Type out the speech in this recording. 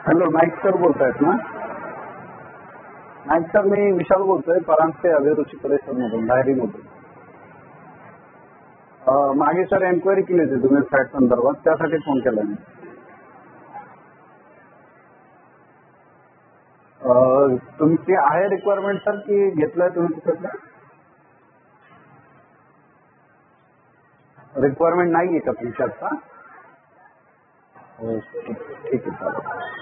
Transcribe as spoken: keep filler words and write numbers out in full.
Hello, Naik sir बोलतायत ना? Naik sir, मी विशाल बोलतोय, परांजपे अभिरुची परिसरमधून, डायरीमधून. मागे सर एन्क्वायरी केली होती तुम्ही फ्लॅट संदर्भात, त्यासाठी फोन केला मी. तुमची आहे रिक्वायरमेंट सर की घेतलाय तुम्ही तिकडला? रिक्वायरमेंट नाही आहे का तुमची आता? ठीक आहे, चालेल.